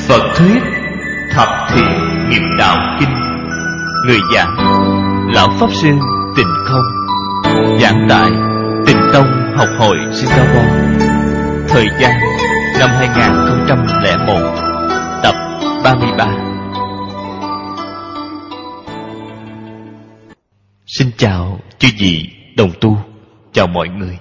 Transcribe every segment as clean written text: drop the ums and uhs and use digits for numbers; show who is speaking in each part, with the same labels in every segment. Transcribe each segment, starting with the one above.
Speaker 1: Phật thuyết Thập Thiện Nghiệp Đạo Kinh. Người giảng Lão Pháp Sư Tịnh Không. Giảng tại Tịnh Tông Học hội Singapore. Thời gian năm 2001. Tập 33. Xin chào chư vị đồng tu. Chào mọi người.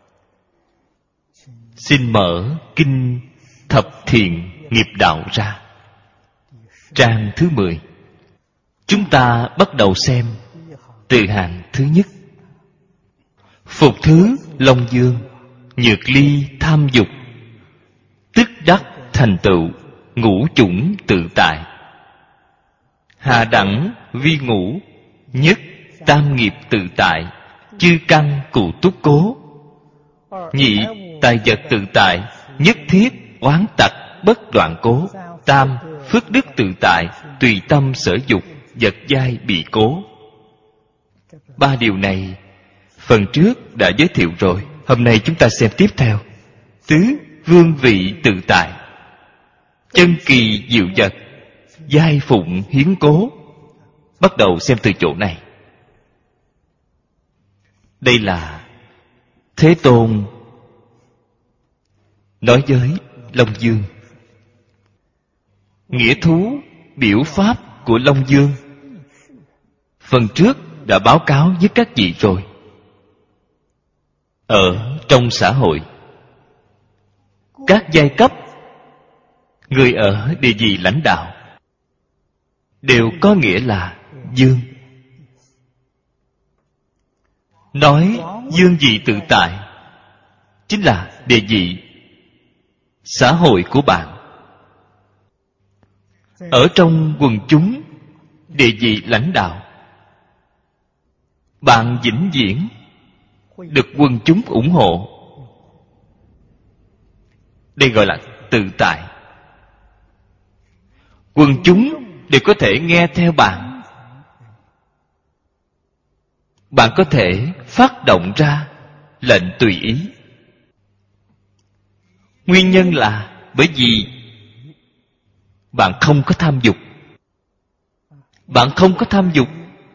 Speaker 1: Xin mở Kinh Thập Thiện Nghiệp Đạo ra, trang thứ 10. Chúng ta bắt đầu xem từ hàng thứ nhất. Phục thứ Long Dương, nhược ly tham dục, tức đắc thành tựu ngũ chủng tự tại. Hạ đẳng vi ngũ, nhất tam nghiệp tự tại, chư căn cụ túc cố. Nhị tài vật tự tại, nhất thiết oán tặc bất đoạn cố. Tam phước đức tự tại, tùy tâm sở dục, vật giai bị cố. Ba điều này phần trước đã giới thiệu rồi. Hôm nay chúng ta xem tiếp theo. Tứ vương vị tự tại, chân kỳ diệu vật, giai phụng hiến cố. Bắt đầu xem từ chỗ này. Đây là Thế Tôn nói với Long Dương. Nghĩa thú biểu pháp của Long Dương phần trước đã báo cáo với các vị rồi. Ở trong xã hội, các giai cấp, người ở địa vị lãnh đạo đều có nghĩa là dương. Nói dương vị tự tại chính là địa vị xã hội của bạn. Ở trong quần chúng, địa vị lãnh đạo, bạn vĩnh viễn được quần chúng ủng hộ. Đây gọi là tự tại. Quần chúng đều có thể nghe theo bạn. Bạn có thể phát động ra lệnh tùy ý. Nguyên nhân là bởi vì bạn không có tham dục. Bạn không có tham dục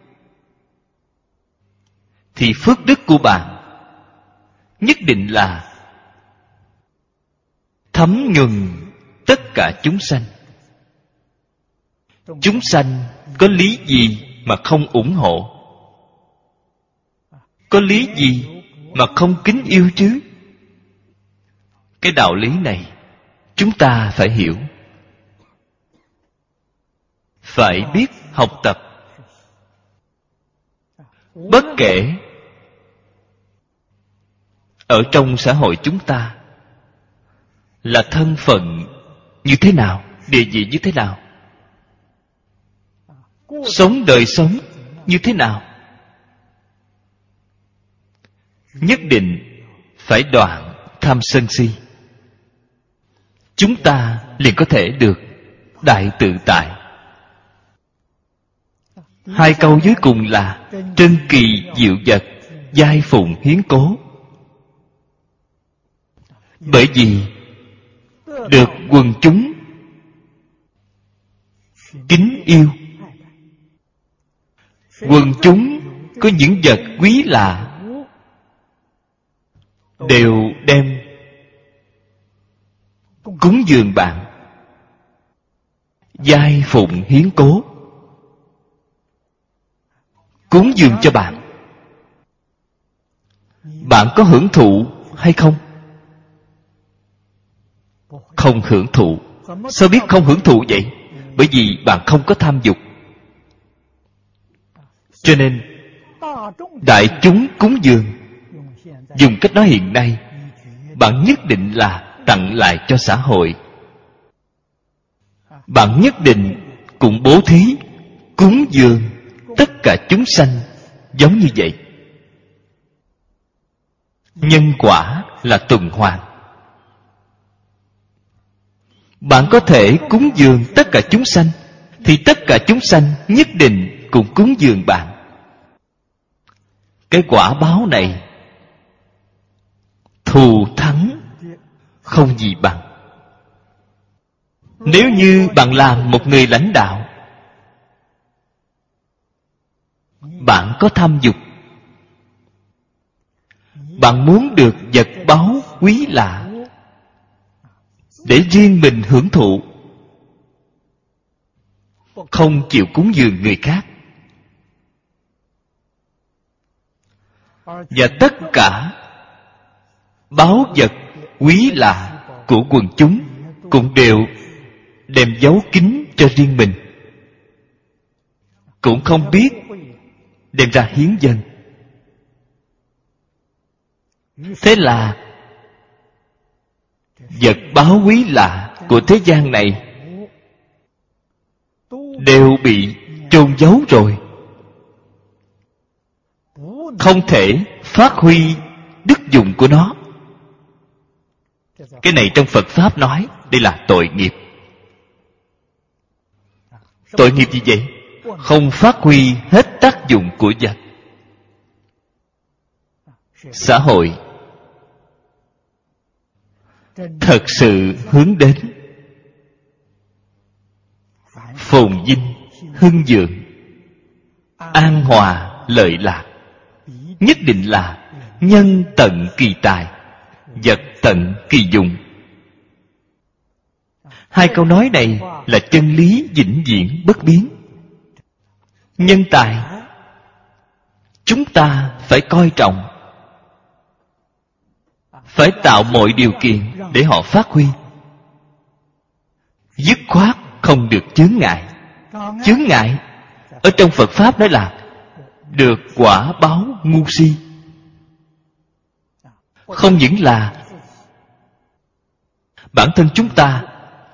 Speaker 1: thì phước đức của bạn nhất định là thấm nhuần tất cả chúng sanh. Chúng sanh có lý gì mà không ủng hộ? Có lý gì mà không kính yêu chứ? Cái đạo lý này chúng ta phải hiểu, phải biết học tập. Bất kể ở trong xã hội chúng ta là thân phận như thế nào, địa vị như thế nào, sống đời sống như thế nào, nhất định phải đoạn tham sân si. Chúng ta liền có thể được đại tự tại. Hai câu dưới cùng là trân kỳ diệu vật, giai phụng hiến cố. Bởi vì được quần chúng kính yêu, quần chúng có những vật quý lạ đều đem cúng dường bạn, giai phụng hiến cố, cúng dường cho bạn. Bạn có hưởng thụ hay không? Không hưởng thụ. Sao biết không hưởng thụ vậy? Bởi vì bạn không có tham dục. Cho nên đại chúng cúng dường, dùng cách nói hiện nay, bạn nhất định là tặng lại cho xã hội. Bạn nhất định cũng bố thí, cúng dường tất cả chúng sanh giống như vậy. Nhân quả là tuần hoàn. Bạn có thể cúng dường tất cả chúng sanh thì tất cả chúng sanh nhất định cũng cúng dường bạn. Cái quả báo này thù thắng không gì bằng. Nếu như bạn làm một người lãnh đạo, bạn có tham dục, bạn muốn được vật báu quý lạ để riêng mình hưởng thụ, không chịu cúng dường người khác, và tất cả báu vật quý lạ của quần chúng cũng đều đem giấu kín cho riêng mình, cũng không biết đem ra hiến dâng. Thế là vật báu quý lạ của thế gian này đều bị chôn giấu rồi, không thể phát huy đức dụng của nó. Cái này trong Phật Pháp nói đây là tội nghiệp. Tội nghiệp gì vậy? Không phát huy hết tác dụng của vật. Xã hội thật sự hướng đến phồn vinh, hưng vượng, an hòa, lợi lạc, nhất định là nhân tận kỳ tài, vật tận kỳ dụng. Hai câu nói này là chân lý vĩnh viễn bất biến. Nhân tài chúng ta phải coi trọng, phải tạo mọi điều kiện để họ phát huy. Dứt khoát không được chướng ngại. Chướng ngại ở trong Phật Pháp nói là được quả báo ngu si. Không những là bản thân chúng ta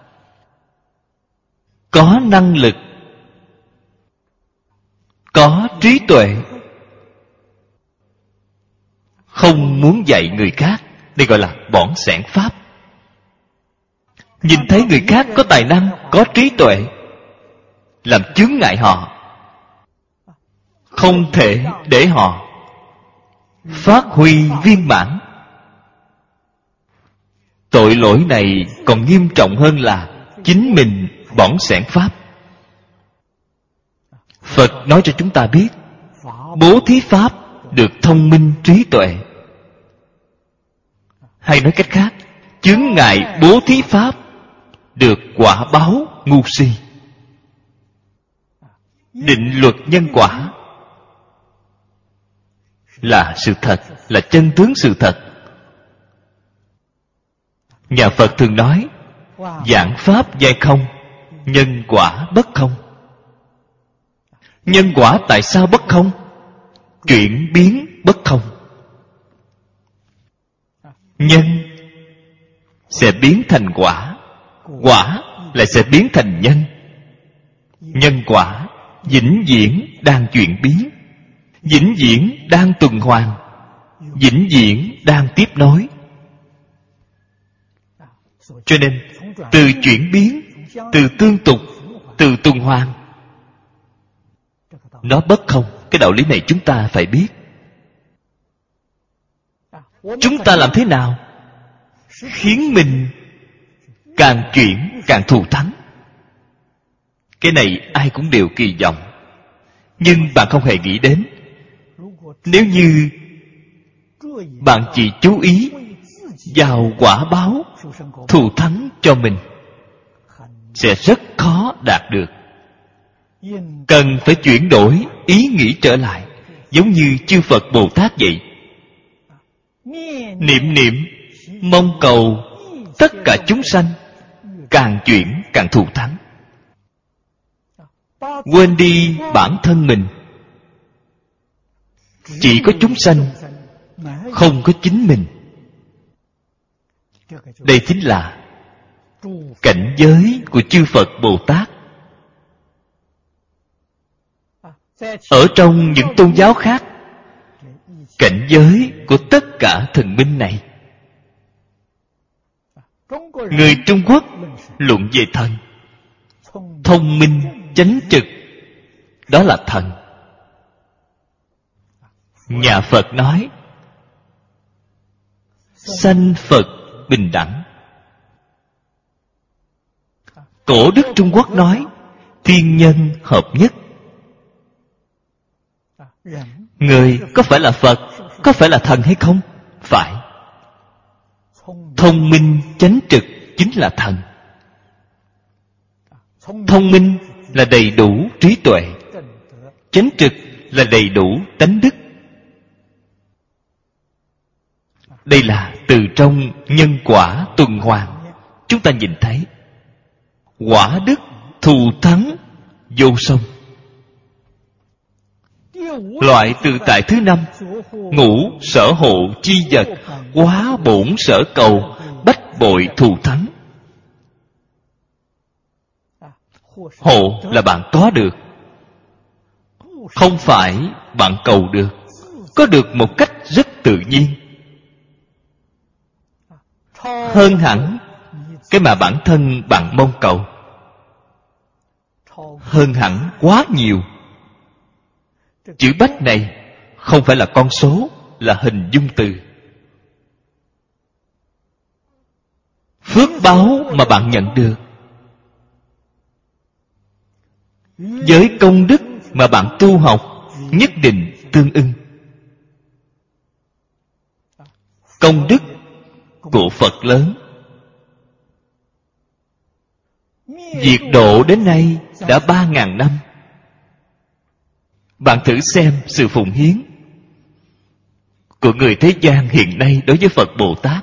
Speaker 1: có năng lực, có trí tuệ, không muốn dạy người khác, đây gọi là bỏng xẻng pháp. Nhìn thấy người khác có tài năng, có trí tuệ, làm chướng ngại họ, không thể để họ phát huy viên mãn. Tội lỗi này còn nghiêm trọng hơn là chính mình bỏng xẻng pháp. Phật nói cho chúng ta biết, bố thí pháp được thông minh trí tuệ. Hay nói cách khác, chướng ngại bố thí pháp được quả báo ngu si. Định luật nhân quả là sự thật, là chân tướng sự thật. Nhà Phật thường nói vạn pháp giai không, nhân quả bất không. Nhân quả tại sao bất không? Chuyển biến bất không. Nhân sẽ biến thành quả, quả lại sẽ biến thành nhân. Nhân quả vĩnh viễn đang chuyển biến, vĩnh viễn đang tuần hoàn, vĩnh viễn đang tiếp nối. Cho nên từ chuyển biến, từ tương tục, từ tuần hoàn, nó bất không. Cái đạo lý này chúng ta phải biết. Chúng ta làm thế nào khiến mình càng chuyển càng thù thắng? Cái này ai cũng đều kỳ vọng, nhưng bạn không hề nghĩ đến. Nếu như bạn chỉ chú ý vào quả báo thù thắng cho mình, sẽ rất khó đạt được. Cần phải chuyển đổi ý nghĩ trở lại, giống như chư Phật Bồ Tát vậy. Niệm niệm mong cầu tất cả chúng sanh càng chuyển càng thù thắng, quên đi bản thân mình. Chỉ có chúng sanh, không có chính mình. Đây chính là cảnh giới của chư Phật Bồ Tát. Ở trong những tôn giáo khác, cảnh giới của tất cả thần minh này, người Trung Quốc luận về thần, thông minh chánh trực, đó là thần. Nhà Phật nói sanh Phật bình đẳng. Cổ đức Trung Quốc nói thiên nhân hợp nhất. Người có phải là Phật, có phải là thần hay không? Phải. Thông minh chánh trực chính là thần. Thông minh là đầy đủ trí tuệ, chánh trực là đầy đủ tánh đức. Đây là từ trong nhân quả tuần hoàn chúng ta nhìn thấy. Quả đức thù thắng vô song. Loại tự tại thứ 5, ngũ sở hộ chi vật, quá bổn sở cầu, bách bội thù thắng. Hộ là bạn có được, không phải bạn cầu được. Có được một cách rất tự nhiên, hơn hẳn cái mà bản thân bạn mong cầu, hơn hẳn quá nhiều. Chữ bách này không phải là con số, là hình dung từ. Phước báo mà bạn nhận được với công đức mà bạn tu học nhất định tương ưng. Công đức của Phật lớn, diệt độ đến nay đã 3.000 năm. Bạn thử xem sự phụng hiến của người thế gian hiện nay đối với Phật Bồ Tát.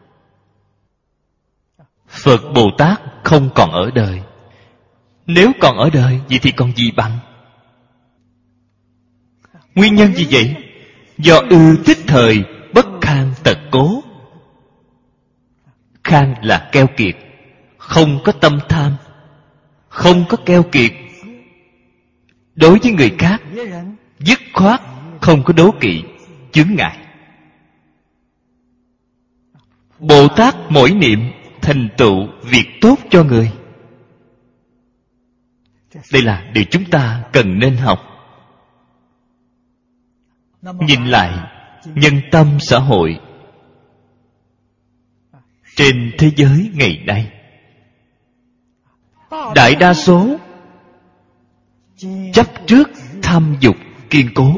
Speaker 1: Phật Bồ Tát không còn ở đời. Nếu còn ở đời, vậy thì còn gì bằng? Nguyên nhân gì vậy? Do ư tích thời, bất kham tật cố. Kham là keo kiệt, không có tâm tham, không có keo kiệt. Đối với người khác, dứt khoát, không có đố kỵ, chướng ngại. Bồ Tát mỗi niệm thành tựu việc tốt cho người. Đây là điều chúng ta cần nên học. Nhìn lại nhân tâm xã hội trên thế giới ngày nay, đại đa số chấp trước tham dục kiên cố.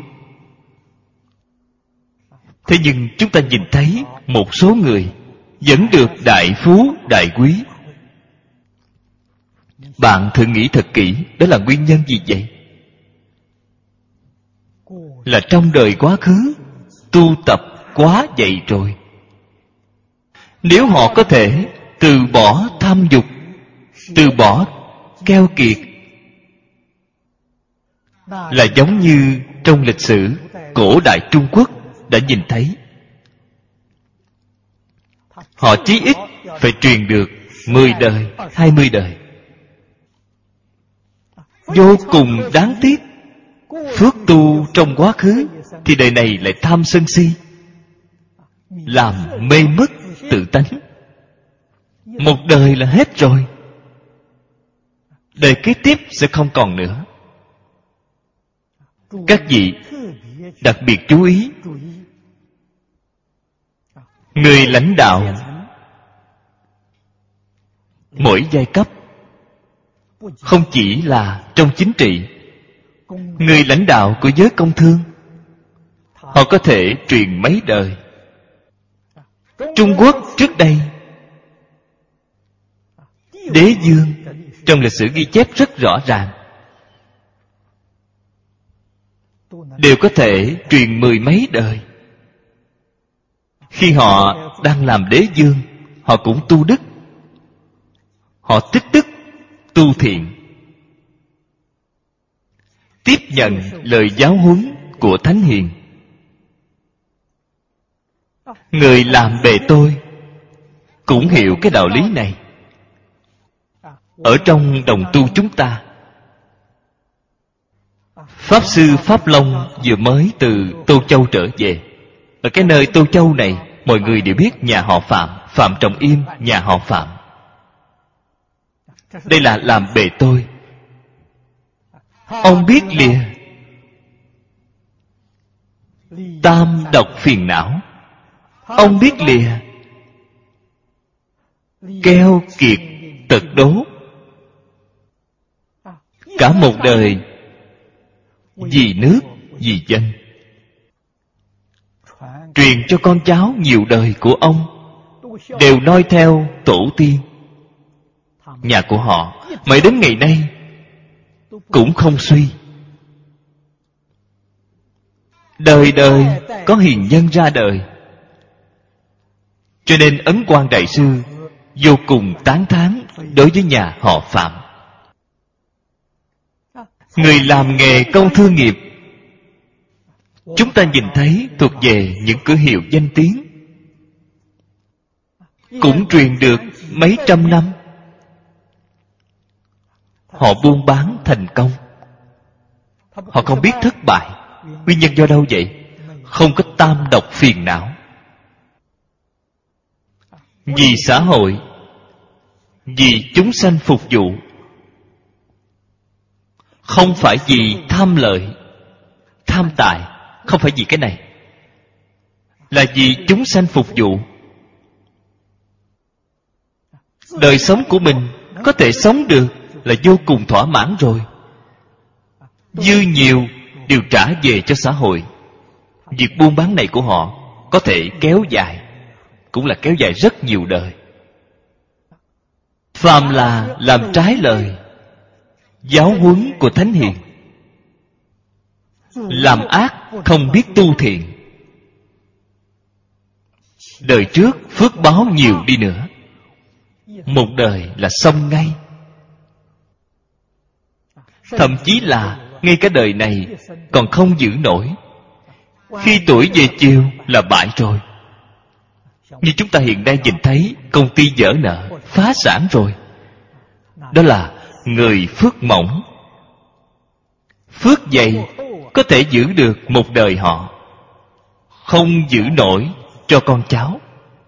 Speaker 1: Thế nhưng chúng ta nhìn thấy một số người vẫn được đại phú đại quý. Bạn thử nghĩ thật kỹ, đó là nguyên nhân gì vậy? Là trong đời quá khứ tu tập quá dày rồi. Nếu họ có thể từ bỏ tham dục, từ bỏ keo kiệt, là giống như trong lịch sử cổ đại Trung Quốc đã nhìn thấy. Họ chí ít phải truyền được 10 đời, 20 đời. Vô cùng đáng tiếc, phước tu trong quá khứ thì đời này lại tham sân si, làm mê mất tự tánh. Một đời là hết rồi, đời kế tiếp sẽ không còn nữa. Các vị đặc biệt chú ý, người lãnh đạo mỗi giai cấp, không chỉ là trong chính trị, người lãnh đạo của giới công thương, họ có thể truyền mấy đời. Trung Quốc trước đây, Đế Dương trong lịch sử ghi chép rất rõ ràng, đều có thể truyền 10 mấy đời. Khi họ đang làm đế dương, họ cũng tu đức, họ tích đức tu thiện, tiếp nhận lời giáo huấn của Thánh Hiền. Người làm bề tôi cũng hiểu cái đạo lý này. Ở trong đồng tu chúng ta, Pháp Sư Pháp Long vừa mới từ Tô Châu trở về. Ở cái nơi Tô Châu này, mọi người đều biết nhà họ Phạm, Phạm Trọng Im, nhà họ Phạm. Đây là làm bề tôi. Ông biết lìa tam độc phiền não, ông biết lìa keo kiệt tật đố, cả một đời vì nước, vì dân, truyền cho con cháu nhiều đời của ông, đều noi theo tổ tiên nhà của họ, mãi đến ngày nay cũng không suy. Đời đời có hiền nhân ra đời. Cho nên Ấn Quang Đại Sư vô cùng tán thán đối với nhà họ Phạm. Người làm nghề công thương nghiệp, chúng ta nhìn thấy thuộc về những cửa hiệu danh tiếng, cũng truyền được mấy trăm năm. Họ buôn bán thành công, họ không biết thất bại. Nguyên nhân do đâu vậy? Không có tam độc phiền não. Vì xã hội, vì chúng sanh phục vụ, không phải vì tham lợi, tham tài, không phải vì cái này, là vì chúng sanh phục vụ. Đời sống của mình có thể sống được là vô cùng thỏa mãn rồi. Dư nhiều đều trả về cho xã hội. Việc buôn bán này của họ có thể kéo dài, cũng là kéo dài rất nhiều đời. Phàm là làm trái lời giáo huấn của Thánh Hiền, làm ác không biết tu thiện, đời trước phước báo nhiều đi nữa, một đời là xong ngay. Thậm chí là ngay cả đời này còn không giữ nổi, khi tuổi về chiều là bại rồi. Như chúng ta hiện nay nhìn thấy công ty vỡ nợ, phá sản rồi. Đó là người phước mỏng. Phước dày có thể giữ được một đời họ, không giữ nổi cho con cháu.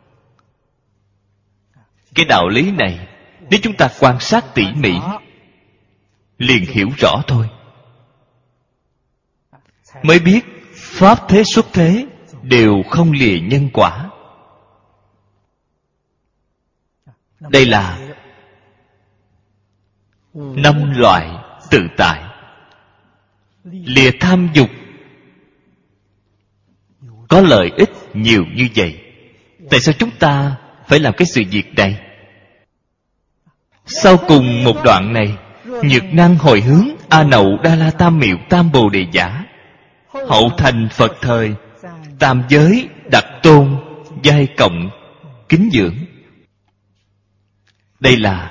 Speaker 1: Cái đạo lý này, nếu chúng ta quan sát tỉ mỉ, liền hiểu rõ thôi. Mới biết pháp thế xuất thế đều không lìa nhân quả. Đây là 5 loại tự tại. Lìa tham dục, có lợi ích nhiều như vậy. Tại sao chúng ta phải làm cái sự việc này? Sau cùng một đoạn này, nhược năng hồi hướng A Nậu Đa La Tam Miệu Tam Bồ Đề Giả, hậu thành Phật thời, tam giới đặt tôn, giai cộng, kính dưỡng. Đây là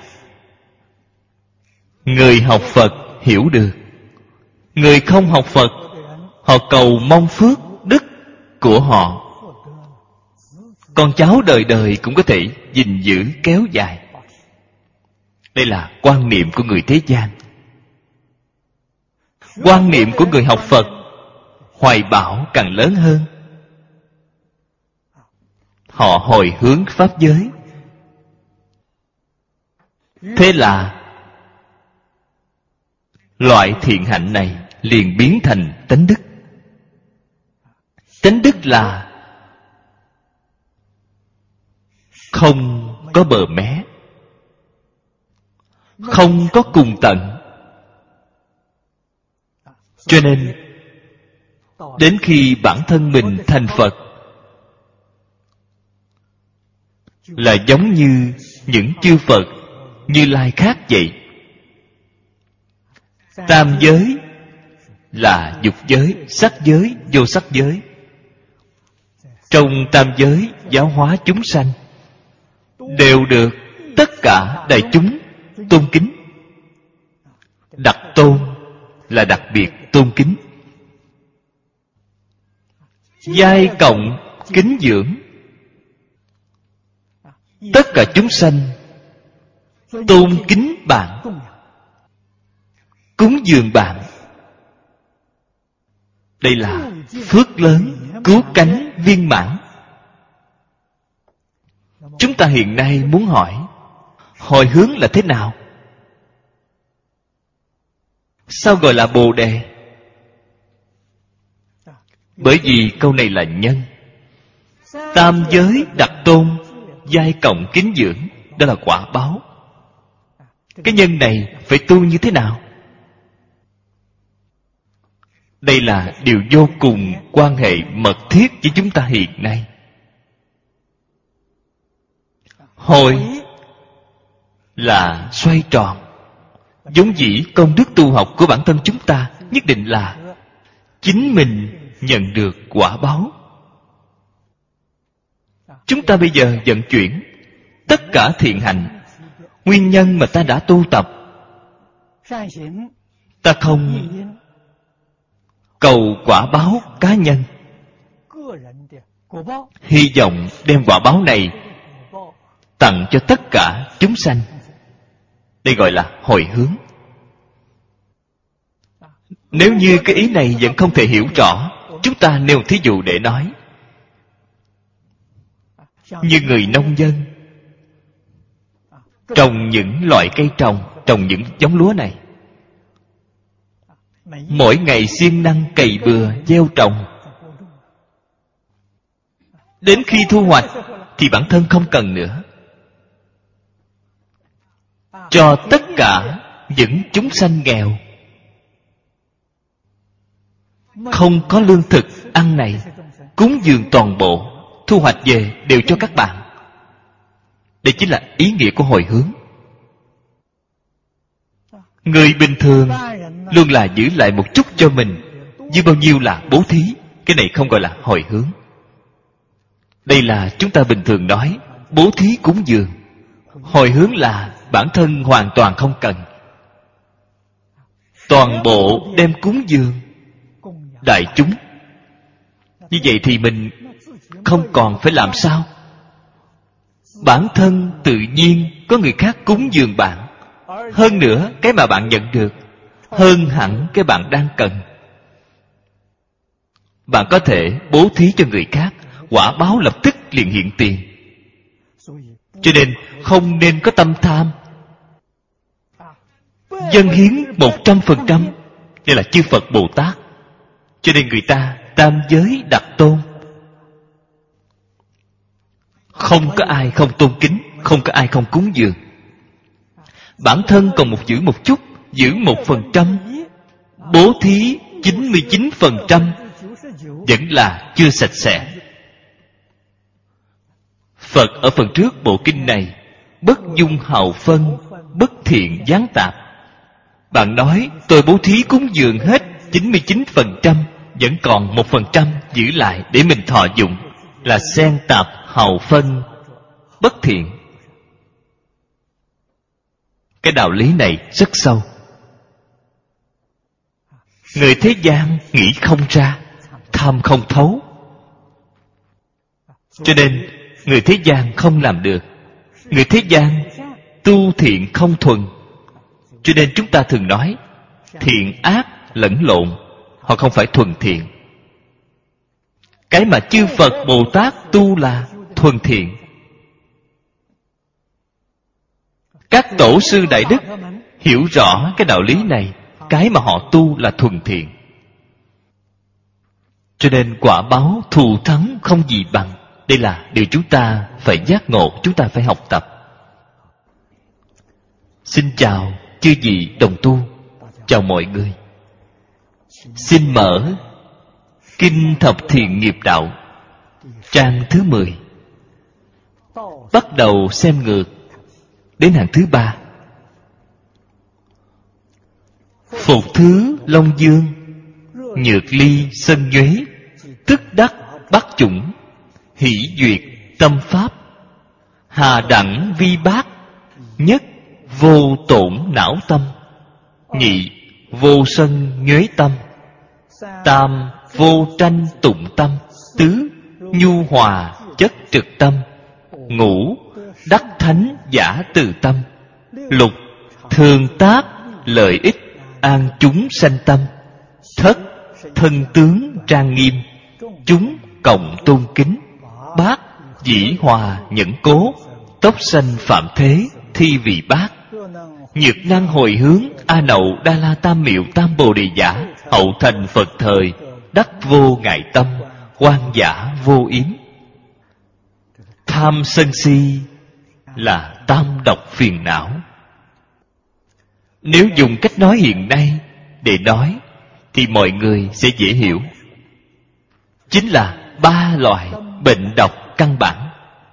Speaker 1: người học Phật hiểu được. Người không học Phật, họ cầu mong phước đức của họ, con cháu đời đời cũng có thể gìn giữ kéo dài. Đây là quan niệm của người thế gian. Quan niệm của người học Phật, hoài bão càng lớn hơn. Họ hồi hướng pháp giới. Thế là loại thiện hạnh này liền biến thành tánh đức. Tánh đức là không có bờ mé, không có cùng tận. Cho nên đến khi bản thân mình thành Phật, là giống như những chư Phật Như Lai khác vậy. Tam giới là dục giới, sắc giới, vô sắc giới. Trong tam giới giáo hóa chúng sanh, đều được tất cả đại chúng tôn kính. Đặc tôn là đặc biệt tôn kính. Giai cộng kính dưỡng, tất cả chúng sanh tôn kính bạn, cúng dường bạn. Đây là phước lớn, cứu cánh viên mãn. Chúng ta hiện nay muốn hỏi, hồi hướng là thế nào? Sao gọi là Bồ Đề? Bởi vì câu này là nhân. Tam giới đặt tôn, giai cộng kính dưỡng, đó là quả báo. Cái nhân này phải tu như thế nào? Đây là điều vô cùng quan hệ mật thiết với chúng ta hiện nay. Hồi là xoay tròn. Vốn dĩ công đức tu học của bản thân chúng ta nhất định là chính mình nhận được quả báo. Chúng ta bây giờ vận chuyển tất cả thiện hạnh, nguyên nhân mà ta đã tu tập, ta không cầu quả báo cá nhân, hy vọng đem quả báo này tặng cho tất cả chúng sanh. Đây gọi là hồi hướng. Nếu như cái ý này vẫn không thể hiểu rõ, chúng ta nêu thí dụ để nói. Như người nông dân trồng những loại cây trồng những giống lúa này, mỗi ngày siêng năng cày bừa gieo trồng, đến khi thu hoạch thì bản thân không cần nữa, cho tất cả những chúng sanh nghèo không có lương thực ăn này, cúng dường toàn bộ, thu hoạch về đều cho các bạn. Đây chính là ý nghĩa của hồi hướng. Người bình thường luôn là giữ lại một chút cho mình, dư bao nhiêu là bố thí. Cái này không gọi là hồi hướng. Đây là chúng ta bình thường nói bố thí cúng dường. Hồi hướng là bản thân hoàn toàn không cần, toàn bộ đem cúng dường đại chúng. Như vậy thì mình không còn phải làm sao. Bản thân tự nhiên có người khác cúng dường bạn. Hơn nữa, cái mà bạn nhận được hơn hẳn cái bạn đang cần. Bạn có thể bố thí cho người khác, quả báo lập tức liền hiện tiền. Cho nên không nên có tâm tham. Dâng hiến 100% như là chư Phật Bồ Tát. Cho nên người ta tam giới đặt tôn. Không có ai không tôn kính, không có ai không cúng dường. Bản thân còn giữ một chút, giữ 1%, bố thí 99% vẫn là chưa sạch sẽ. Phật ở phần trước bộ kinh này, bất dung hào phân, bất thiện gián tạp. Bạn nói tôi bố thí cúng dường hết 99%, vẫn còn 1% giữ lại để mình thọ dụng, là xen tạp hào phân bất thiện. Cái đạo lý này rất sâu. Người thế gian nghĩ không ra, tham không thấu, cho nên người thế gian không làm được. Người thế gian tu thiện không thuần, cho nên chúng ta thường nói thiện ác lẫn lộn, họ không phải thuần thiện. Cái mà chư Phật Bồ Tát tu là thuần thiện. Các tổ sư đại đức hiểu rõ cái đạo lý này, cái mà họ tu là thuần thiện. Cho nên quả báo thù thắng không gì bằng. Đây là điều chúng ta phải giác ngộ, chúng ta phải học tập. Xin chào chư vị đồng tu, chào mọi người. Xin mở Kinh Thập Thiện Nghiệp Đạo, trang thứ 10. Bắt đầu xem ngược đến hàng thứ 3. Phục thứ Long Dương, nhược ly sân nhuế, tức đắc bát chủng, hỷ duyệt tâm pháp, hà đẳng vi bát, nhất vô tổn não tâm, nhị vô sân nhuế tâm, tam vô tranh tụng tâm, tứ nhu hòa chất trực tâm, ngũ đắc thánh giả từ tâm, lục thường tác lợi ích an chúng sanh tâm, thất thân tướng trang nghiêm, chúng cộng tôn kính, bát dĩ hòa nhẫn cố, tốc sanh phạm thế thi vị bát, nhược năng hồi hướng A Nậu Đa La Tam Miệu Tam Bồ Đề Giả, hậu thành Phật thời, đắc vô ngại tâm, quan giả vô yếm. Tham sân si là tam độc phiền não. Nếu dùng cách nói hiện nay để nói thì mọi người sẽ dễ hiểu. Chính là 3 loại bệnh độc căn bản.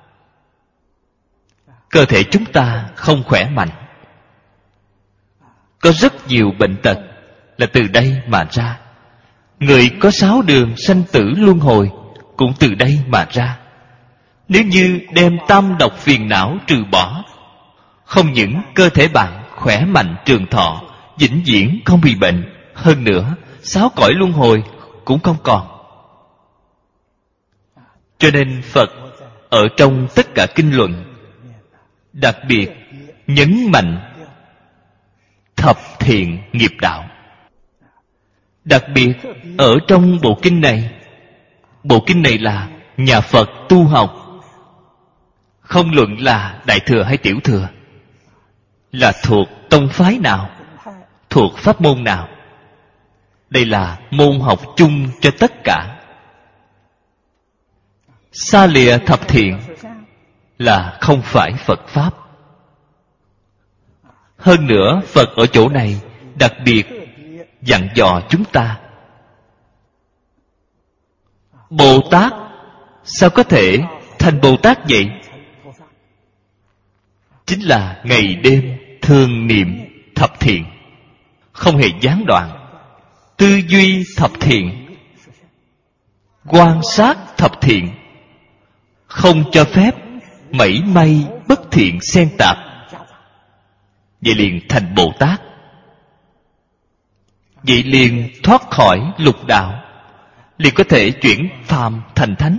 Speaker 1: Cơ thể chúng ta không khỏe mạnh. Có rất nhiều bệnh tật là từ đây mà ra. Người có 6 đường sanh tử luân hồi cũng từ đây mà ra. Nếu như đem tam độc phiền não trừ bỏ, không những cơ thể bạn khỏe mạnh trường thọ, vĩnh viễn không bị bệnh, hơn nữa 6 cõi luân hồi cũng không còn. Cho nên Phật ở trong tất cả kinh luận đặc biệt nhấn mạnh thập thiện nghiệp đạo. Đặc biệt ở trong bộ kinh này là nhà Phật tu học, không luận là đại thừa hay tiểu thừa, là thuộc tông phái nào, thuộc pháp môn nào, đây là môn học chung cho tất cả. Xa lìa thập thiện là không phải Phật Pháp. Hơn nữa Phật ở chỗ này đặc biệt dặn dò chúng ta. Bồ Tát sao có thể thành Bồ Tát vậy? Chính là ngày đêm thường niệm thập thiện, không hề gián đoạn. Tư duy thập thiện, quan sát thập thiện, không cho phép mảy may bất thiện xen tạp. Vậy liền thành Bồ Tát. Vậy liền thoát khỏi lục đạo, liền có thể chuyển phàm thành thánh.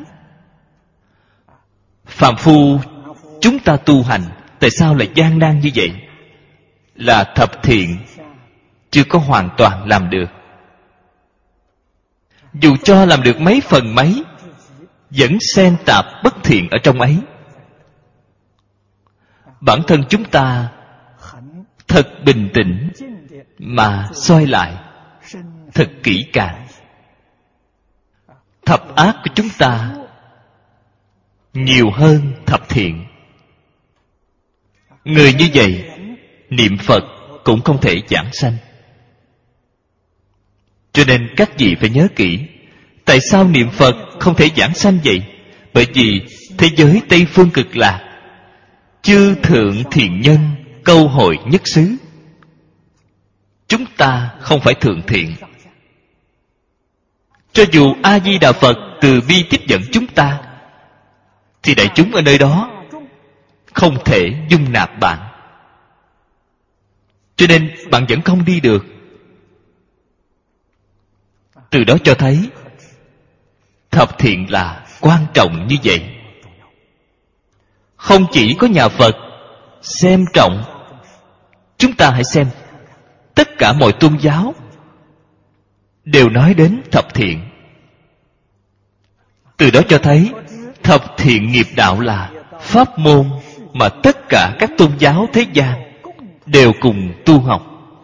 Speaker 1: Phàm phu chúng ta tu hành tại sao lại gian nan như vậy? Là thập thiện chưa có hoàn toàn làm được. Dù cho làm được mấy phần mấy, vẫn xen tạp bất thiện ở trong ấy. Bản thân chúng ta thật bình tĩnh mà soi lại, thật kỹ càng. Thập ác của chúng ta nhiều hơn thập thiện. Người như vậy niệm Phật cũng không thể giảng sanh. Cho nên các vị phải nhớ kỹ, tại sao niệm Phật không thể giảng sanh vậy? Bởi vì thế giới Tây Phương Cực Lạc, chư thượng thiện nhân câu hội nhất xứ. Chúng ta không phải thượng thiện. Cho dù A Di Đà Phật từ bi tiếp dẫn chúng ta, thì đại chúng ở nơi đó không thể dung nạp bạn. Cho nên bạn vẫn không đi được. Từ đó cho thấy thập thiện là quan trọng như vậy. Không chỉ có nhà Phật xem trọng, chúng ta hãy xem tất cả mọi tôn giáo đều nói đến thập thiện. Từ đó cho thấy thập thiện nghiệp đạo là pháp môn mà tất cả các tôn giáo thế gian đều cùng tu học.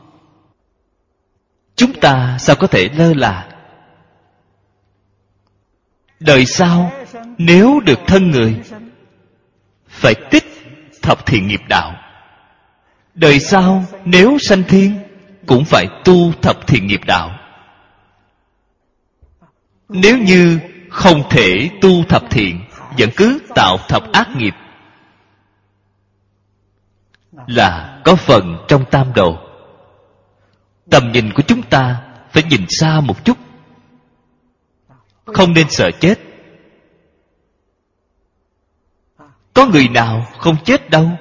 Speaker 1: Chúng ta sao có thể lơ là? Đời sau nếu được thân người, phải tích thập thiện nghiệp đạo. Đời sau nếu sanh thiên, cũng phải tu thập thiện nghiệp đạo. Nếu như không thể tu thập thiện, vẫn cứ tạo thập ác nghiệp, là có phần trong tam đồ. Tầm nhìn của chúng ta phải nhìn xa một chút, không nên sợ chết. Có người nào không chết đâu.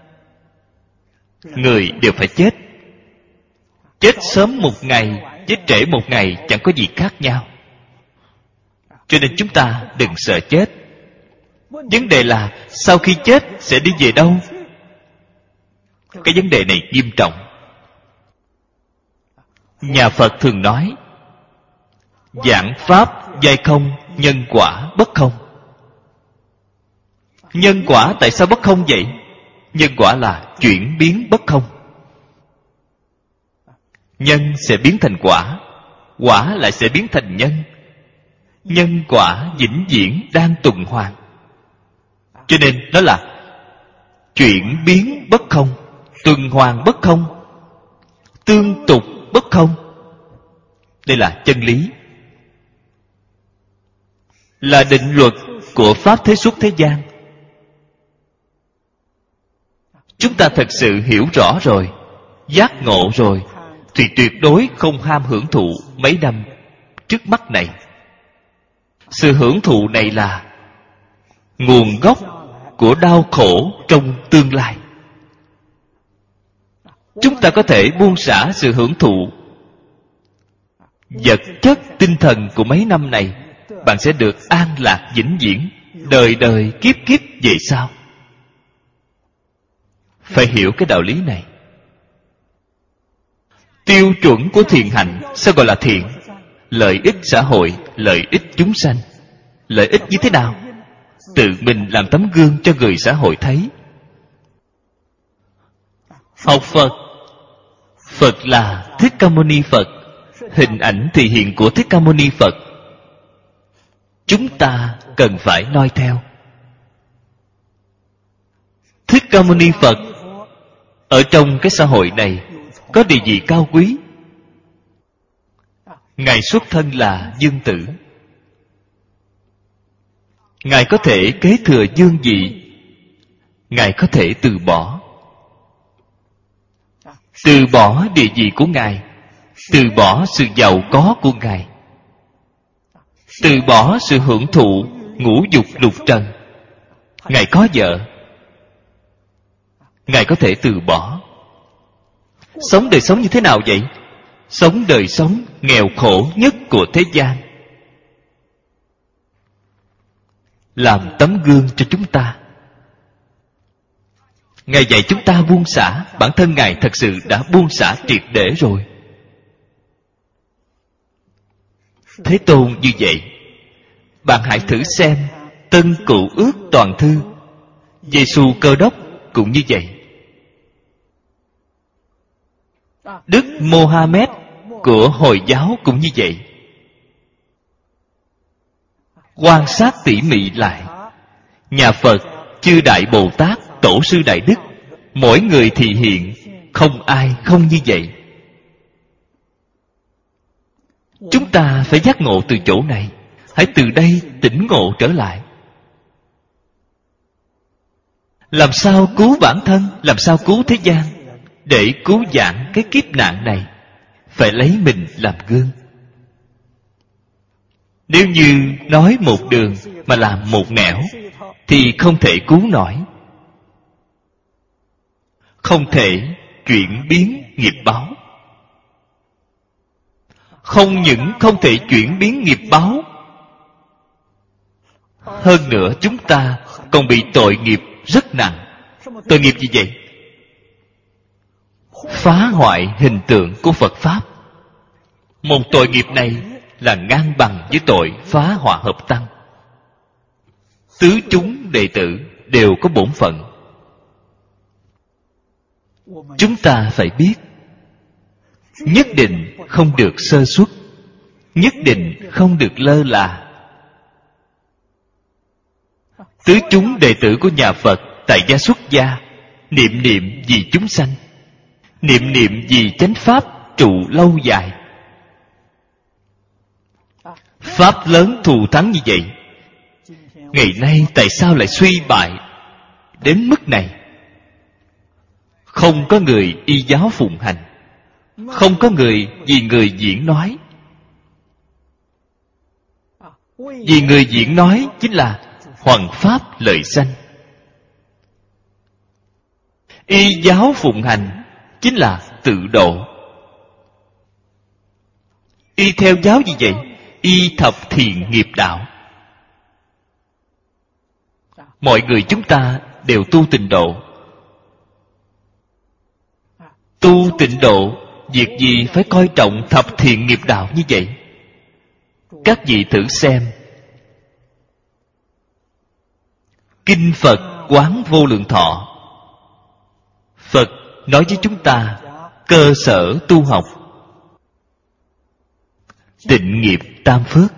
Speaker 1: Người đều phải chết. Chết sớm một ngày, chết trễ một ngày chẳng có gì khác nhau. Cho nên chúng ta đừng sợ chết. Vấn đề là sau khi chết sẽ đi về đâu? Cái vấn đề này nghiêm trọng. Nhà Phật thường nói giảng pháp giai không, nhân quả bất không. Nhân quả tại sao bất không vậy? Nhân quả là chuyển biến bất không. Nhân sẽ biến thành quả, quả lại sẽ biến thành nhân. Nhân quả vĩnh viễn đang tuần hoàn. Cho nên nó là chuyển biến bất không, tuần hoàn bất không, tương tục bất không. Đây là chân lý, là định luật của pháp thế xuất thế gian. Chúng ta thật sự hiểu rõ rồi, giác ngộ rồi, thì tuyệt đối không ham hưởng thụ mấy năm trước mắt này. Sự hưởng thụ này là nguồn gốc của đau khổ trong tương lai. Chúng ta có thể buông xả sự hưởng thụ vật chất tinh thần của mấy năm này, bạn sẽ được an lạc vĩnh viễn, đời đời kiếp kiếp về sau. Phải hiểu cái đạo lý này. Tiêu chuẩn của thiện hạnh sao gọi là thiện? Lợi ích xã hội, lợi ích chúng sanh. Lợi ích như thế nào? Tự mình làm tấm gương cho người xã hội thấy. Học Phật, Phật là Thích Ca Mâu Ni Phật, hình ảnh thể hiện của Thích Ca Mâu Ni Phật. Chúng ta cần phải noi theo. Thích Ca Mâu Ni Phật ở trong cái xã hội này có địa vị cao quý. Ngài xuất thân là dương tử. Ngài có thể kế thừa dương vị. Ngài có thể từ bỏ. Từ bỏ địa vị của Ngài, từ bỏ sự giàu có của Ngài, từ bỏ sự hưởng thụ ngũ dục lục trần. Ngài có vợ, Ngài có thể từ bỏ. Sống đời sống như thế nào vậy? Sống đời sống nghèo khổ nhất của thế gian, làm tấm gương cho chúng ta. Ngài dạy chúng ta buông xả. Bản thân Ngài thật sự đã buông xả triệt để rồi. Thế Tôn như vậy. Bạn hãy thử xem Tân Cựu Ước Toàn Thư, Giê-xu Cơ Đốc cũng như vậy. Đức Mô-ha-mét của Hồi giáo cũng như vậy. Quan sát tỉ mỉ lại, nhà Phật, chư Đại Bồ Tát, Tổ sư Đại Đức, mỗi người thị hiện, không ai không như vậy. Chúng ta phải giác ngộ từ chỗ này. Hãy từ đây tỉnh ngộ trở lại. Làm sao cứu bản thân, làm sao cứu thế gian? Để cứu vãn cái kiếp nạn này, phải lấy mình làm gương. Nếu như nói một đường mà làm một nẻo, thì không thể cứu nổi. Không thể chuyển biến nghiệp báo. Không những không thể chuyển biến nghiệp báo, hơn nữa chúng ta còn bị tội nghiệp rất nặng. Tội nghiệp gì vậy? Phá hoại hình tượng của Phật Pháp. Một tội nghiệp này là ngang bằng với tội phá hòa hợp tăng. Tứ chúng đệ tử đều có bổn phận. Chúng ta phải biết, nhất định không được sơ suất, nhất định không được lơ là. Tứ chúng đệ tử của nhà Phật tại gia xuất gia, niệm niệm vì chúng sanh, niệm niệm vì chánh pháp trụ lâu dài. Pháp lớn thù thắng như vậy, ngày nay tại sao lại suy bại đến mức này? Không có người y giáo phụng hành, không có người vì người diễn nói. Vì người diễn nói chính là hoằng pháp lợi sanh. Y giáo phụng hành chính là tự độ. Y theo giáo gì vậy? Y thập thiện nghiệp đạo. Mọi người chúng ta đều tu tịnh độ. Tu tịnh độ, việc gì phải coi trọng thập thiện nghiệp đạo như vậy? Các vị thử xem, Kinh Phật Quán Vô Lượng Thọ, Phật nói với chúng ta cơ sở tu học tịnh nghiệp tam phước.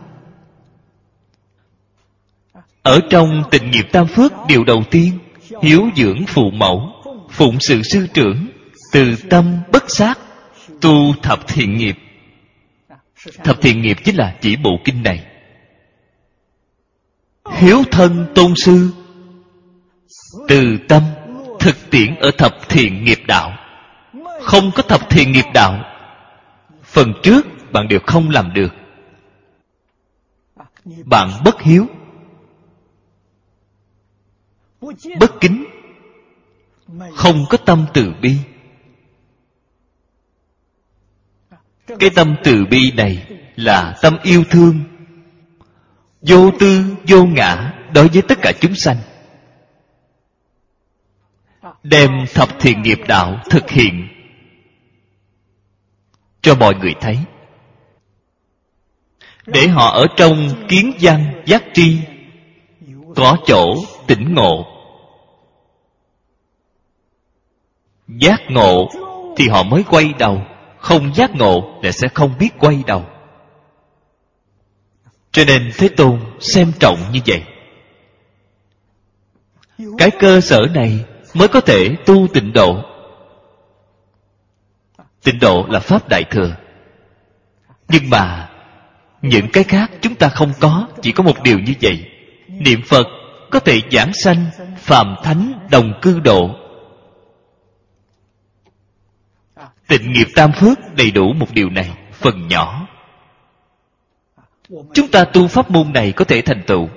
Speaker 1: Ở trong tịnh nghiệp tam phước, điều đầu tiên, hiếu dưỡng phụ mẫu, phụng sự sư trưởng, từ tâm bất sát, tu thập thiện nghiệp. Thập thiện nghiệp chính là chỉ bộ kinh này. Hiếu thân tôn sư, từ tâm thực tiễn ở thập thiện nghiệp đạo. Không có thập thiện nghiệp đạo, phần trước bạn đều không làm được. Bạn bất hiếu, bất kính, không có tâm từ bi. Cái tâm từ bi này là tâm yêu thương, vô tư vô ngã đối với tất cả chúng sanh. Đem thập thiện nghiệp đạo thực hiện cho mọi người thấy, để họ ở trong kiến văn giác tri có chỗ tỉnh ngộ. Giác ngộ thì họ mới quay đầu, không giác ngộ là sẽ không biết quay đầu. Cho nên Thế Tôn xem trọng như vậy. Cái cơ sở này mới có thể tu tịnh độ. Tịnh độ là Pháp Đại Thừa. Nhưng mà những cái khác chúng ta không có. Chỉ có một điều như vậy: niệm Phật có thể giảng sanh phàm thánh đồng cư độ. Tịnh nghiệp tam phước đầy đủ một điều này, phần nhỏ. Chúng ta tu pháp môn này có thể thành tựu.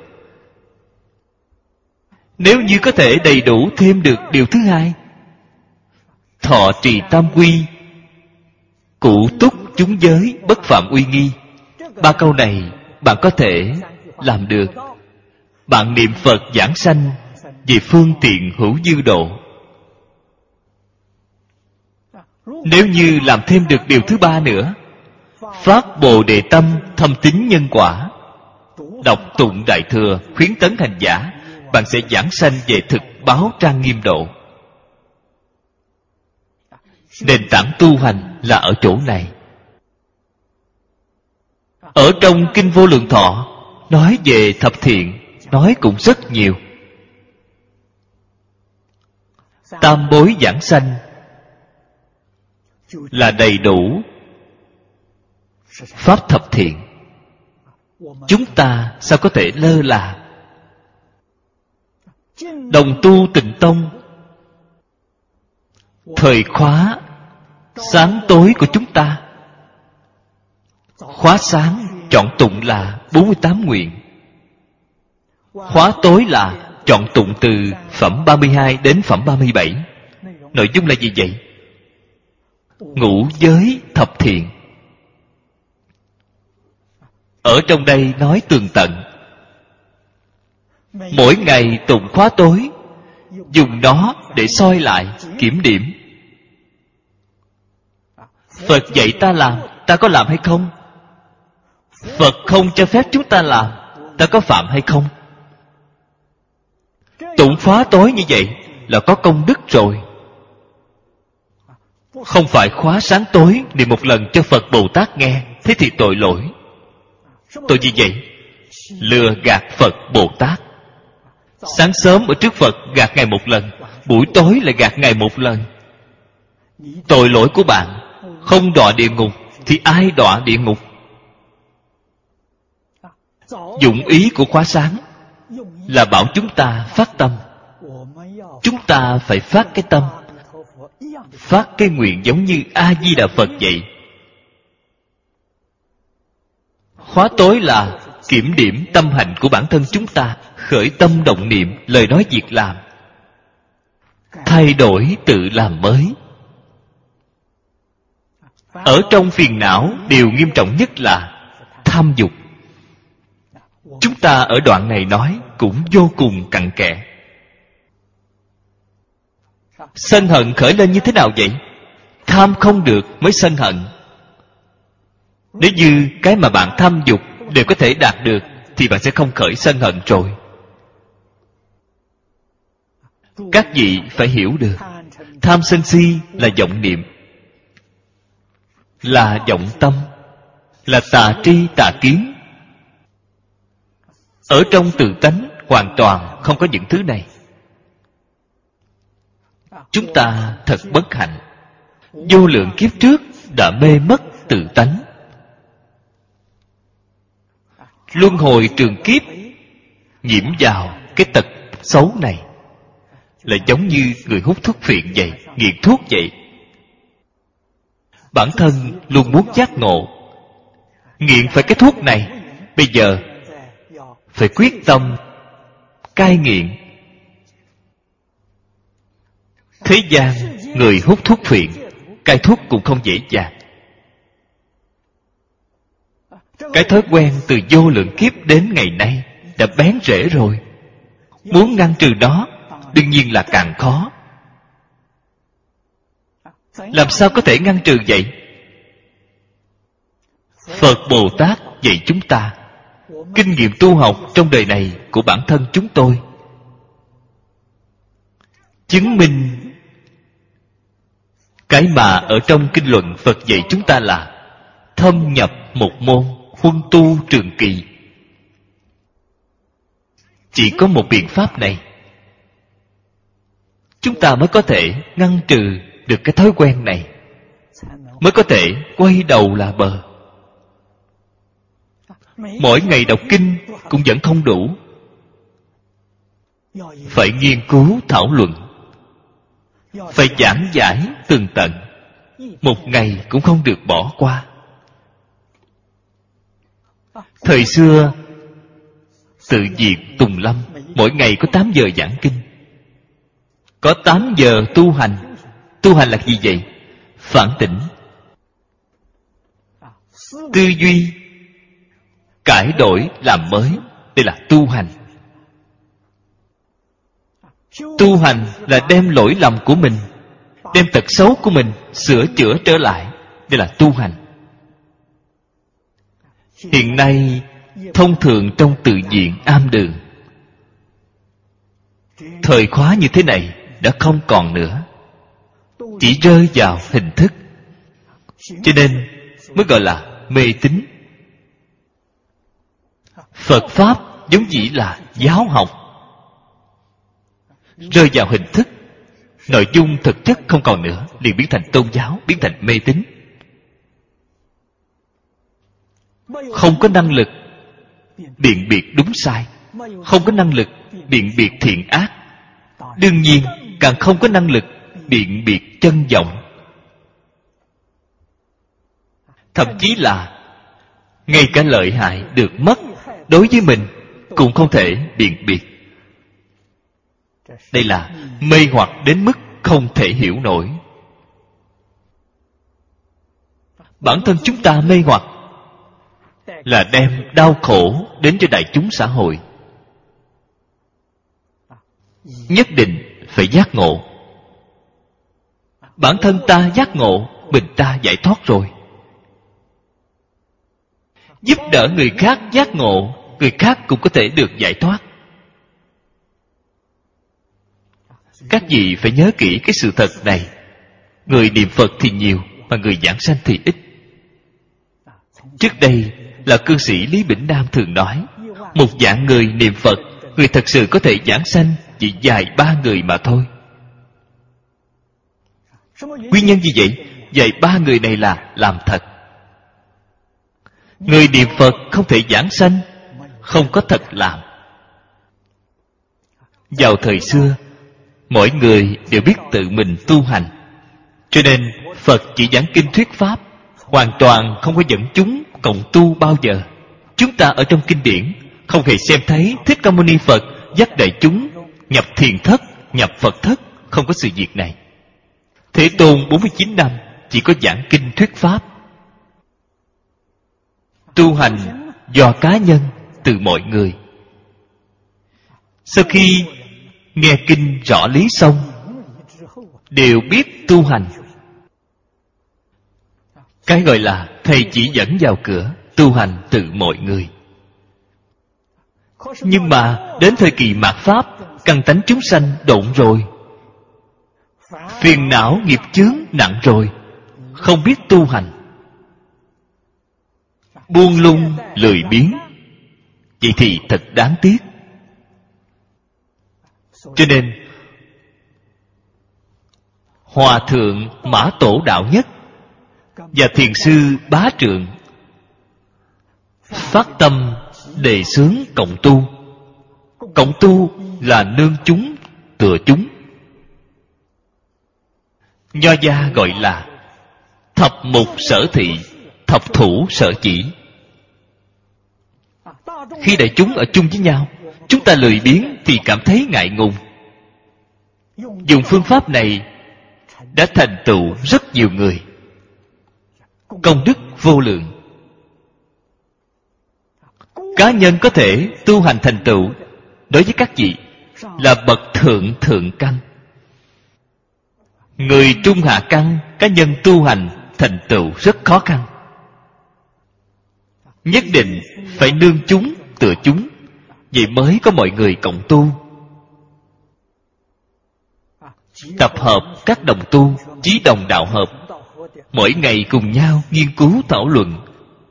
Speaker 1: Nếu như có thể đầy đủ thêm được điều thứ hai, thọ trì tam quy, cụ túc chúng giới, bất phạm uy nghi, ba câu này bạn có thể làm được. Bạn niệm Phật giảng sanh về phương tiện hữu dư độ. Nếu như làm thêm được điều thứ ba nữa, phát Bồ Đề tâm, thâm tín nhân quả, đọc tụng Đại Thừa, khuyến tấn hành giả, bạn sẽ giảng sanh về thực báo trang nghiêm độ. Nền tảng tu hành là ở chỗ này. Ở trong Kinh Vô Lượng Thọ nói về thập thiện, nói cũng rất nhiều. Tam bối giảng sanh là đầy đủ pháp thập thiện. Chúng ta sao có thể lơ là? Đồng tu Tịnh Tông, thời khóa sáng tối của chúng ta, khóa sáng chọn tụng là 48 nguyện, khóa tối là chọn tụng từ phẩm 32 đến phẩm 37. Nội dung là gì vậy? Ngũ giới thập thiện. Ở trong đây nói tường tận. Mỗi ngày tụng khóa tối, dùng nó để soi lại, kiểm điểm. Phật dạy ta làm, ta có làm hay không? Phật không cho phép chúng ta làm, ta có phạm hay không? Tụng khóa tối như vậy là có công đức rồi. Không phải khóa sáng tối niệm một lần cho Phật Bồ Tát nghe, thế thì tội lỗi. Tội gì vậy? Lừa gạt Phật Bồ Tát. Sáng sớm ở trước Phật gạt Ngài một lần, buổi tối lại gạt Ngài một lần. Tội lỗi của bạn không đọa địa ngục thì ai đọa địa ngục? Dụng ý của khóa sáng là bảo chúng ta phát tâm. Chúng ta phải phát cái tâm, phát cái nguyện giống như A-di-đà Phật vậy. Khóa tối là kiểm điểm tâm hành của bản thân chúng ta, khởi tâm động niệm, lời nói việc làm, thay đổi tự làm mới. Ở trong phiền não, điều nghiêm trọng nhất là tham dục. Chúng ta ở đoạn này nói cũng vô cùng cặn kẽ. Sân hận khởi lên như thế nào vậy? Tham không được mới sân hận. Nếu như cái mà bạn tham dục đều có thể đạt được thì bạn sẽ không khởi sân hận rồi. Các vị phải hiểu được, tham sân si là vọng niệm, là vọng tâm, là tà tri tà kiến. Ở trong tự tánh hoàn toàn không có những thứ này. Chúng ta thật bất hạnh, vô lượng kiếp trước đã mê mất tự tánh. luân hồi trường kiếp, nhiễm vào cái tật xấu này, là giống như người hút thuốc phiện vậy, nghiện thuốc vậy. Bản thân luôn muốn giác ngộ, nghiện phải cái thuốc này, bây giờ phải quyết tâm cai nghiện. Thế gian người hút thuốc phiện, cai thuốc cũng không dễ dàng. Cái thói quen từ vô lượng kiếp đến ngày nay đã bén rễ rồi. Muốn ngăn trừ nó đương nhiên là càng khó. Làm sao có thể ngăn trừ vậy? Phật Bồ Tát dạy chúng ta kinh nghiệm tu học trong đời này của bản thân chúng tôi, chứng minh cái mà ở trong kinh luận Phật dạy chúng ta là thâm nhập một môn, huân tu trường kỳ. Chỉ có một biện pháp này, chúng ta mới có thể ngăn trừ được cái thói quen này, mới có thể quay đầu là bờ. Mỗi ngày đọc kinh cũng vẫn không đủ, phải nghiên cứu thảo luận, phải giảng giải tường tận, một ngày cũng không được bỏ qua. Thời xưa Tự Diệt Tùng Lâm mỗi ngày có 8 giờ giảng kinh, có 8 giờ tu hành. Tu hành là gì vậy? Phản tỉnh, tư duy, cải đổi làm mới. Đây là tu hành. Tu hành là đem lỗi lầm của mình, đem tật xấu của mình sửa chữa trở lại. Đây là tu hành. Hiện nay thông thường trong tự viện am đường, thời khóa như thế này đã không còn nữa, chỉ rơi vào hình thức, cho nên mới gọi là mê tín. Phật Pháp giống chỉ là giáo học, rơi vào hình thức, nội dung thực chất không còn nữa, liền biến thành tôn giáo, biến thành mê tín. Không có năng lực biện biệt đúng sai, không có năng lực biện biệt thiện ác, đương nhiên càng không có năng lực biện biệt chân vọng. Thậm chí là ngay cả lợi hại được mất đối với mình cũng không thể biện biệt. Đây là mê hoặc đến mức không thể hiểu nổi. Bản thân chúng ta mê hoặc là đem đau khổ đến cho đại chúng xã hội. Nhất định phải giác ngộ. Bản thân ta giác ngộ, mình ta giải thoát rồi. Giúp đỡ người khác giác ngộ, người khác cũng có thể được giải thoát. Các vị phải nhớ kỹ cái sự thật này. Người niệm Phật thì nhiều, mà người giảng sanh thì ít. Trước đây là cư sĩ Lý Bỉnh Nam thường nói, 1.000 người niệm Phật, người thật sự có thể giảng sanh chỉ vài 3 người mà thôi. Nguyên nhân gì vậy? Vài 3 người này là làm thật. Người niệm Phật không thể giảng sanh, không có thật làm. Vào thời xưa, mỗi người đều biết tự mình tu hành, cho nên Phật chỉ giảng kinh thuyết pháp, hoàn toàn không có dẫn chúng cộng tu bao giờ. Chúng ta ở trong kinh điển không hề xem thấy Thích Ca Mâu Ni Phật dắt đại chúng nhập thiền thất, nhập Phật thất, không có sự việc này. Thế Tôn 49 năm chỉ có giảng kinh thuyết pháp. Tu hành do cá nhân, từ mọi người. Sau khi nghe kinh rõ lý xong, đều biết tu hành. Cái gọi là thầy chỉ dẫn vào cửa, tu hành từ mọi người. Nhưng mà đến thời kỳ mạt Pháp, căn tánh chúng sanh độn rồi, phiền não nghiệp chướng nặng rồi, không biết tu hành, buông lung lười biếng. Vậy thì thật đáng tiếc. Cho nên Hòa thượng Mã Tổ Đạo Nhất và Thiền sư Bá Trượng phát tâm đề xướng cộng tu. Cộng tu là nương chúng tựa chúng. Nho gia gọi là thập mục sở thị, thập thủ sở chỉ. Khi đại chúng ở chung với nhau, chúng ta lười biếng thì cảm thấy ngại ngùng. Dùng phương pháp này đã thành tựu rất nhiều người, công đức vô lượng. Cá nhân có thể tu hành thành tựu đối với các vị là bậc thượng thượng căn. Người trung hạ căn, cá nhân tu hành thành tựu rất khó khăn. Nhất định phải nương chúng tựa chúng, vậy mới có mọi người cộng tu. Tập hợp các đồng tu, chí đồng đạo hợp, mỗi ngày cùng nhau nghiên cứu thảo luận.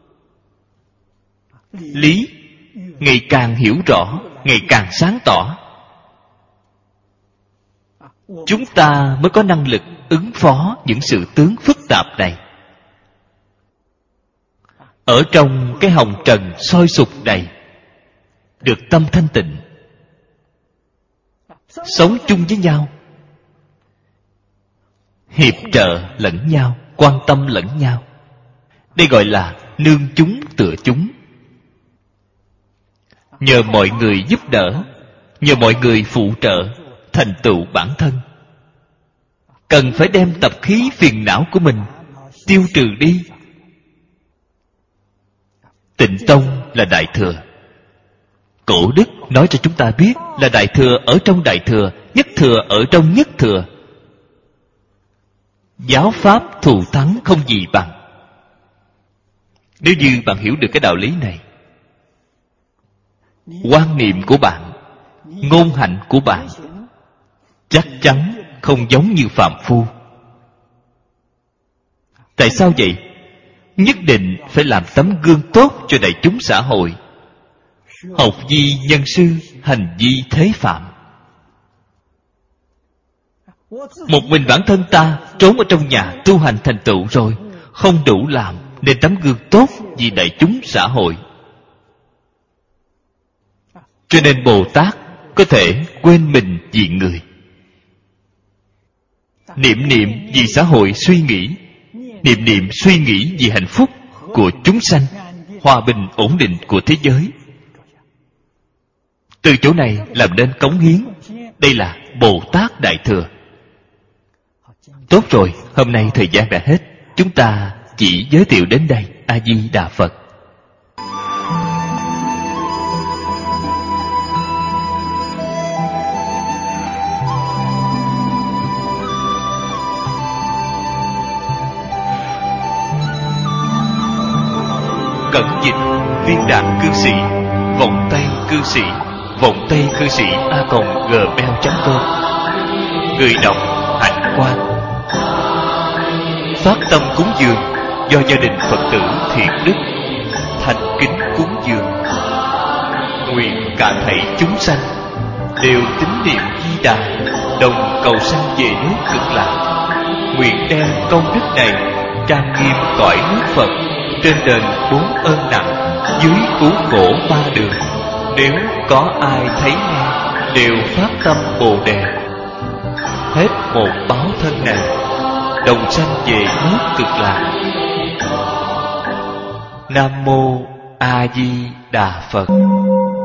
Speaker 1: Lý ngày càng hiểu rõ, ngày càng sáng tỏ, chúng ta mới có năng lực ứng phó những sự tướng phức tạp này. Ở trong cái hồng trần sôi sục này, được tâm thanh tịnh, sống chung với nhau, hiệp trợ lẫn nhau, quan tâm lẫn nhau. Đây gọi là nương chúng tựa chúng. Nhờ mọi người giúp đỡ, nhờ mọi người phụ trợ, thành tựu bản thân. Cần phải đem tập khí phiền não của mình tiêu trừ đi. Tịnh Tông là Đại Thừa. Cổ đức nói cho chúng ta biết là Đại Thừa ở trong Đại Thừa, Nhất Thừa ở trong Nhất Thừa. Giáo pháp thù thắng không gì bằng. Nếu như bạn hiểu được cái đạo lý này, quan niệm của bạn, ngôn hạnh của bạn chắc chắn không giống như phàm phu. Tại sao vậy? Nhất định phải làm tấm gương tốt cho đại chúng xã hội. Học vi nhân sư, hành vi thế phạm. Một mình bản thân ta trốn ở trong nhà tu hành thành tựu rồi, không đủ làm nên tấm gương tốt vì đại chúng xã hội. Cho nên Bồ Tát có thể quên mình vì người. Niệm niệm vì xã hội suy nghĩ, niệm niệm suy nghĩ vì hạnh phúc của chúng sanh, hòa bình ổn định của thế giới. Từ chỗ này làm nên cống hiến. Đây là Bồ Tát Đại Thừa. Tốt rồi, hôm nay thời gian đã hết. Chúng ta chỉ giới thiệu đến đây. A Di Đà Phật. Cẩn dịch viên đạn cư sĩ, vọng tay cư sĩ, vọng tay cư sĩ a@gmail.com. Người đọc Hạnh Quang. Phát tâm cúng dường do gia đình Phật tử Thiện Đức thành kính cúng dường. Nguyện cả thảy chúng sanh đều tín niệm Di Đà, đồng cầu sanh về nước Cực Lạc. Nguyện đem công đức này trang nghiêm cõi nước Phật, trên đền 4 ơn nặng, dưới cứu khổ 3 đường. Nếu có ai thấy nghe đều phát tâm Bồ Đề, hết một báo thân này đồng sanh về nước Cực Lạc. Nam mô A Di Đà Phật.